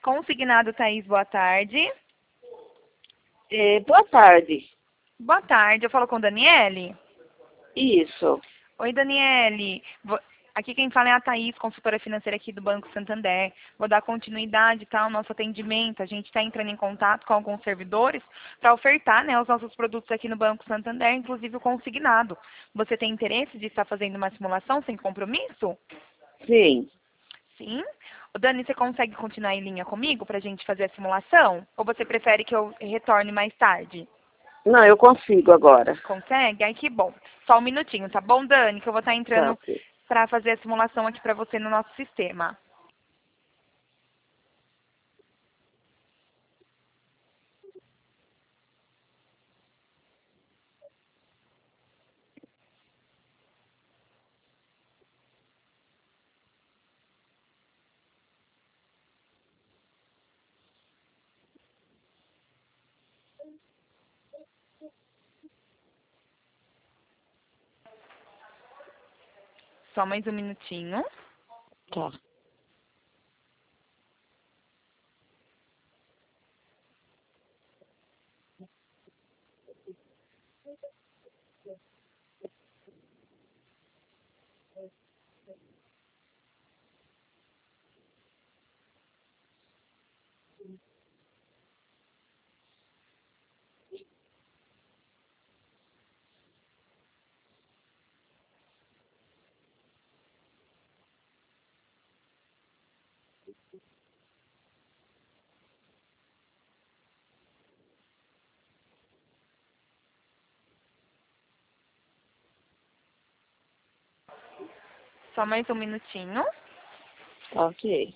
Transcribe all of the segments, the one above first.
Consignado, Thaís, boa tarde. Boa tarde. Boa tarde, eu falo com Daniele. Isso. Oi, Daniele. Aqui quem fala é a Thaís, consultora financeira aqui do Banco Santander. Vou dar continuidade ao nosso atendimento. A gente está entrando em contato com alguns servidores para ofertar, né, os nossos produtos aqui no Banco Santander, inclusive o consignado. Você tem interesse de estar fazendo uma simulação sem compromisso? Sim. Sim. Ô, Dani, você consegue continuar em linha comigo para a gente fazer a simulação? Ou você prefere que eu retorne mais tarde? Não, eu consigo agora. Consegue? Ai, que bom. Só um minutinho, tá bom, Dani? Que eu vou estar Tá, entrando ok. para fazer a simulação aqui para você no nosso sistema. Só mais um minutinho. Tá. Só mais um minutinho. Ok.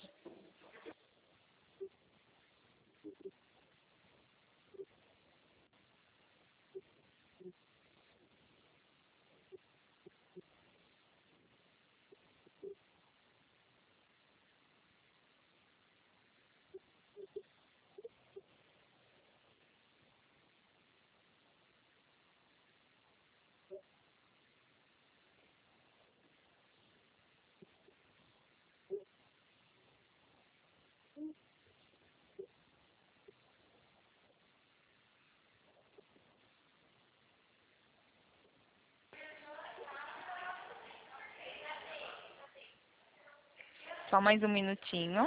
Só mais um minutinho.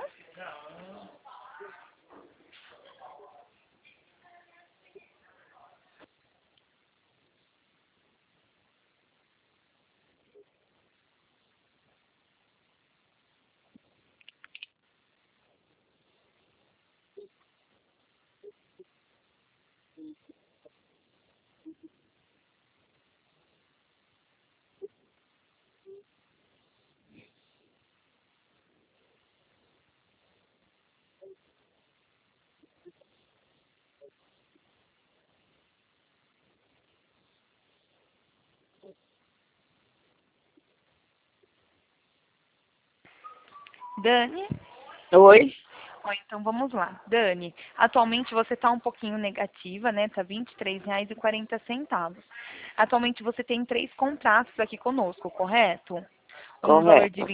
Dani? Oi? Ó, então vamos lá. Dani, atualmente você está um pouquinho negativa, né? Tá R$ 23,40. Atualmente você tem 3 contratos aqui conosco, correto? Um no valor de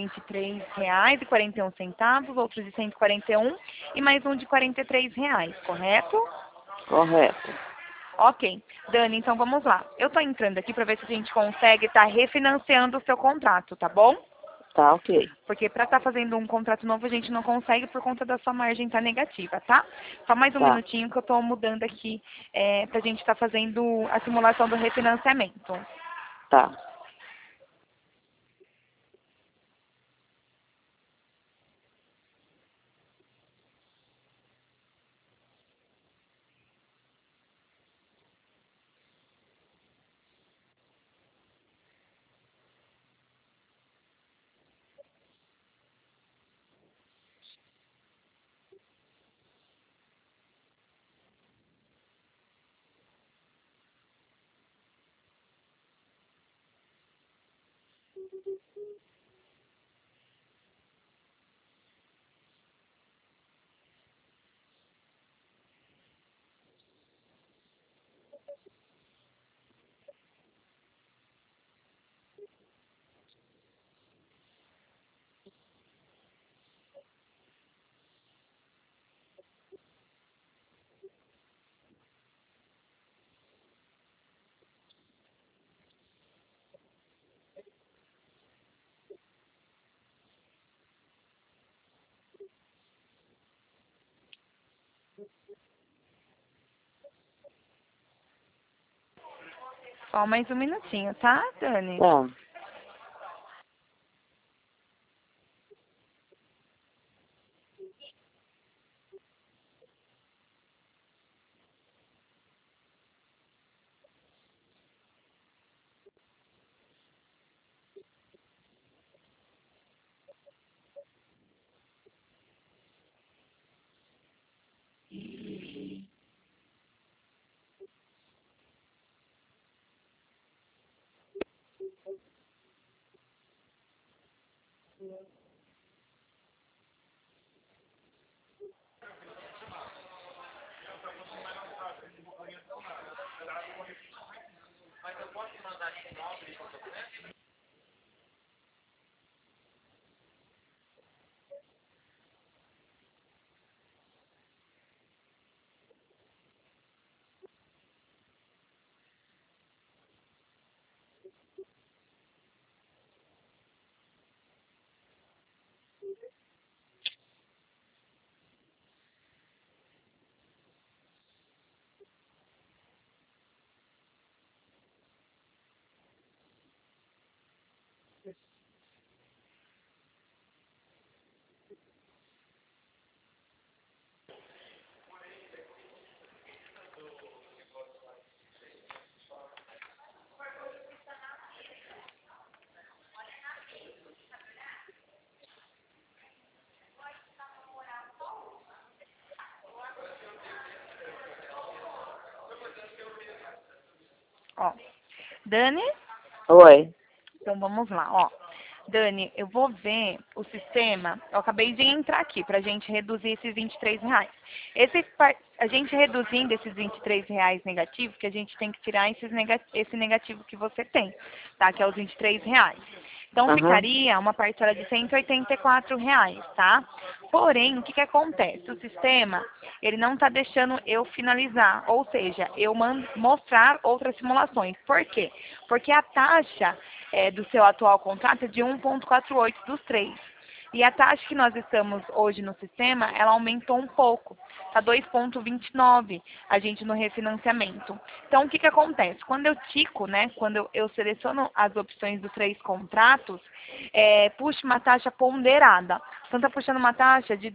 Correto. R$ 23,41, outro de 141 e mais um de R$ 43, correto? Correto. Ok. Dani, então vamos lá. Eu tô entrando aqui para ver se a gente consegue estar refinanciando o seu contrato, tá bom? Tá, ok. Porque para estar fazendo um contrato novo a gente não consegue por conta da sua margem estar negativa, tá? Só mais um Tá. minutinho que eu estou mudando aqui para a gente estar fazendo a simulação do refinanciamento. Tá. Só mais um minutinho, tá, Dani? Tá. Ó, Dani? Oi. Então vamos lá, ó. Dani, eu vou ver o sistema. Eu acabei de entrar aqui para a gente reduzir esses R$ 23. A gente reduzindo esses R$ 23 negativos, que a gente tem que tirar esse negativo que você tem, tá? Que é os R$ 23. Então ficaria uma parcela de R$ 184, tá? Porém, o que que acontece? O sistema, ele não está deixando eu finalizar, ou seja, eu mostrar outras simulações. Por quê? Porque a taxa do seu atual contrato é de 1,48 dos três. E a taxa que nós estamos hoje no sistema, ela aumentou um pouco. Está 2,29 a gente no refinanciamento. Então, o que que acontece? Quando eu tico, né, quando eu seleciono as opções dos três contratos, puxa uma taxa ponderada. Então, está puxando uma taxa de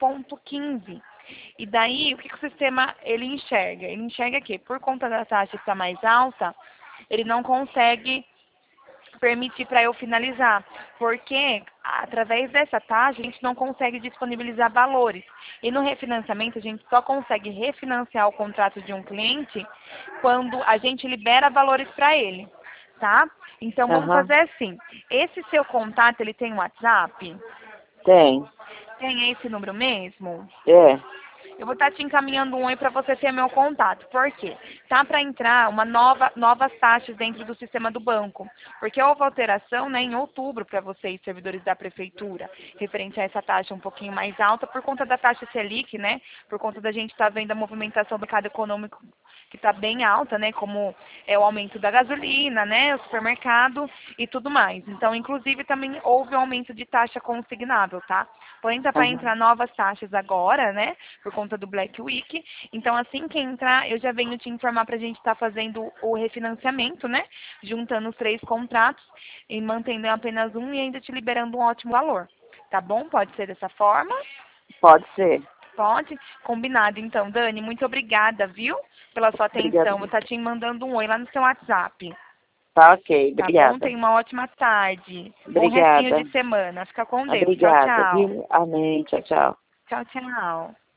2,15. E daí, o que que o sistema ele enxerga? Ele enxerga que, por conta da taxa estar mais alta, ele não consegue permitir para eu finalizar, porque através dessa taxa a gente não consegue disponibilizar valores. E no refinanciamento a gente só consegue refinanciar o contrato de um cliente quando a gente libera valores para ele, tá? Então vamos fazer assim. Esse seu contato, ele tem WhatsApp? Tem. Tem esse número mesmo? É. Eu vou estar te encaminhando um oi para você ter meu contato. Por quê? Tá para entrar novas taxas dentro do sistema do banco. Porque houve alteração, né, em outubro para vocês, servidores da prefeitura, referente a essa taxa um pouquinho mais alta, por conta da taxa Selic, né? Por conta da gente estar vendo a movimentação do mercado econômico que está bem alta, né? Como é o aumento da gasolina, né? O supermercado e tudo mais. Então, inclusive, também houve um aumento de taxa consignável, tá? Porém, tá para entrar novas taxas agora, né? Por conta do Black Week. Então, assim que entrar, eu já venho te informar para a gente estar fazendo o refinanciamento, né? Juntando os três contratos e mantendo apenas um e ainda te liberando um ótimo valor. Tá bom? Pode ser dessa forma? Pode ser. Pode? Combinado, então. Dani, muito obrigada, viu? Pela sua atenção. Obrigada. Vou estar te mandando um oi lá no seu WhatsApp. Tá ok. Tá bom? Obrigada. Tenha uma ótima tarde. Bom restinho Obrigada. de semana. Fica com Deus. Tchau, Obrigada, tchau. viu? Amém. Tchau, tchau. Tchau, tchau.